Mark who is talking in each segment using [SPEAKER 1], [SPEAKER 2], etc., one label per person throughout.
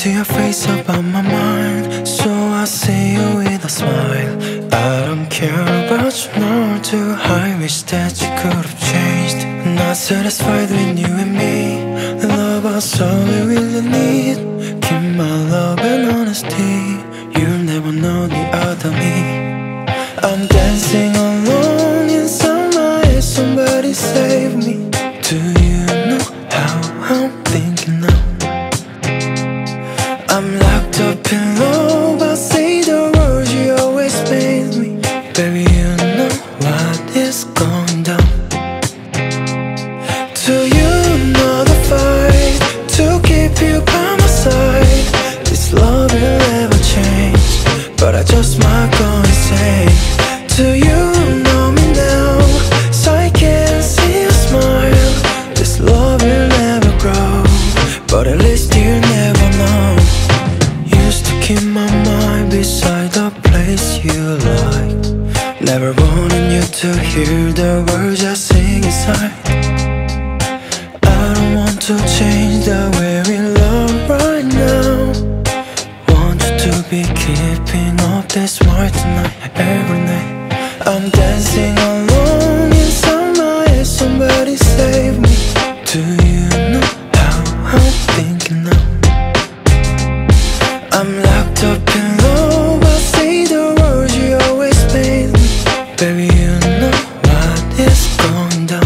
[SPEAKER 1] to your face about my mind, so I see you with a smile. I don't care about you nor do I wish that you could have changed. I'm not satisfied with you and me. The love that's all we really need. Keep my love and honesty. You'll never know the other me. I'm dancing alone inside my head. Somebody save me. Do you know how I'm thinking now? I'm locked up in love. I say the words you always made me. Baby, you know what is going down. Do you know the fight to keep you by my side? This love will never change, but I just might go insane. Do you know me now? So I can see your smile. This love will never grow, but at least you never know. Used to keep my mind beside the place you like. Never wanted you to hear the words I sing inside. I don't want to change the way we love right now. Want you to be keeping up this smart tonight, every night. I'm dancing alone inside my head. Somebody save me. Do you know how I'm thinking now? I'm locked up in love. I say the words you always made me. Baby, you know what is going down.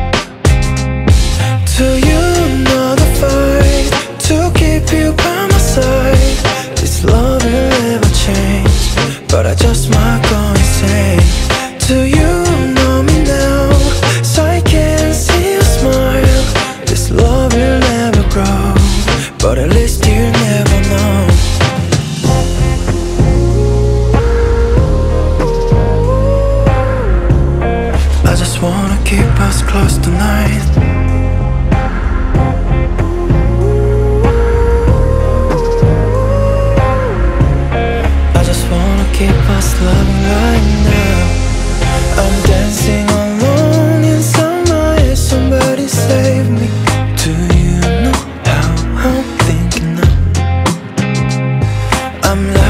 [SPEAKER 1] Do you know the fight to keep you by my side? This love will never change, but I just might go insane. Do you know me now? So I can see your smile. This love will never grow, but at least you never know. I just wanna keep us close tonight. I just wanna keep us loving right now. I'm dancing alone inside my head. Somebody save me. Do you know how I'm thinking now? I'm